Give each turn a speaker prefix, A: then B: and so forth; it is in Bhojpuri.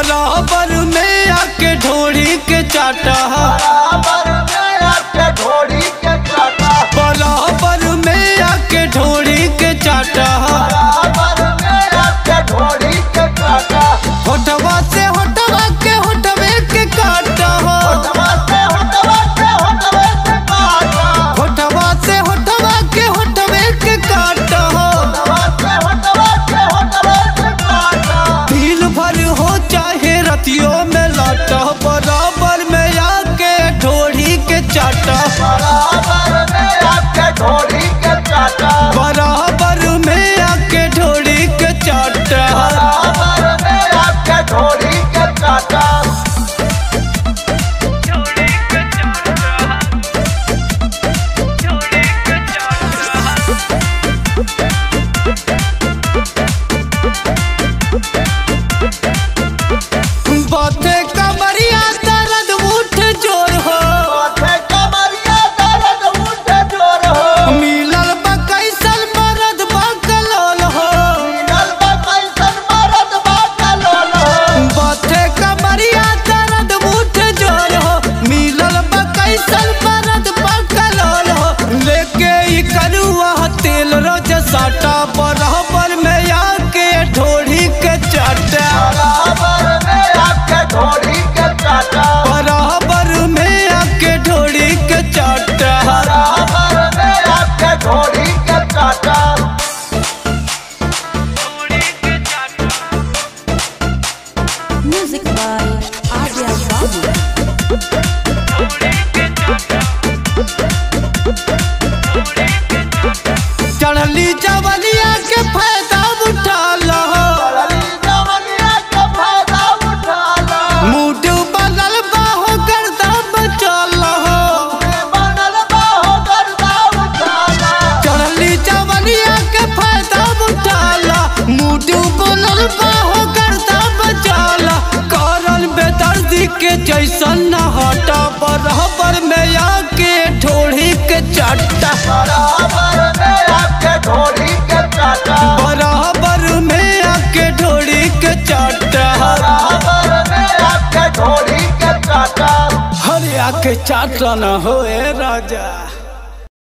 A: बराबर में आके ढोड़ी के चाटा,
B: बराबर में आके ढोड़ी के चाटा,
A: बराबर में आके ढोड़ी के चाटा,
B: बराबर में आके ढोड़ी के चाटा।
A: होठवा से होठवा के होठवे के काटा हो,
B: होठवा से होठवा के होठवे से काटा,
A: होठवा से होठवा के होठवे के काटा हो।
B: होठवा से होठवा के होठवे से काटा।
A: दिन भर हो चाहे रतियों में लाटा, बराबर में आके ढोड़ी के चाटा,
B: बराबर में आके ढोड़ी के चाटा,
A: बराबर में आके ढोड़ी के चाटा।
B: बराबर में आके ढोड़ी के चाटा।
A: बाते कमरिया दर्द उठ जोर हो,
B: माथे कमरिया दर्द उठे जोर हो,
A: मिलल बा कैसन मरद बा कलोल हो।
B: मिलल बा कैसन मरद बा कलोल हो।
A: बाते कमरिया दर्द उठ जोर हो, मिलल बा कैसन मरद बा कलोल हो। लेके ई करुआ तेल रोज साटा, बराबर में आके ढोड़ी के चाटा,
B: बराबर में आके ढोड़ी के चाटा,
A: बराबर में आके ढोड़ी के चाटा।
B: बराबर में आके ढोड़ी के चाटा।
C: Music by Arya Babu.
A: चढ़ली जवलिया के फायदा उठा लो,
B: चढ़ली जवनिया के फायदा उठा लो,
A: मूड बनल बाहो गर्दा बचा लो।
B: बनल बा हो गर्दा उठा लो,
A: चढ़ली जवलिया के फायदा उठा लो, मूड बनल बाहो गर्दा बचा लो। करल बेदर्दी के जैसन न हटा, बराबर में आके ढोड़ी के चाटा,
B: बराबर में आके ढोड़ी के चाटा,
A: बराबर में आके ढोड़ी के चाटा।
B: बराबर में आके ढोड़ी के चाटा।
A: हरे आके चाटा न होए राजा।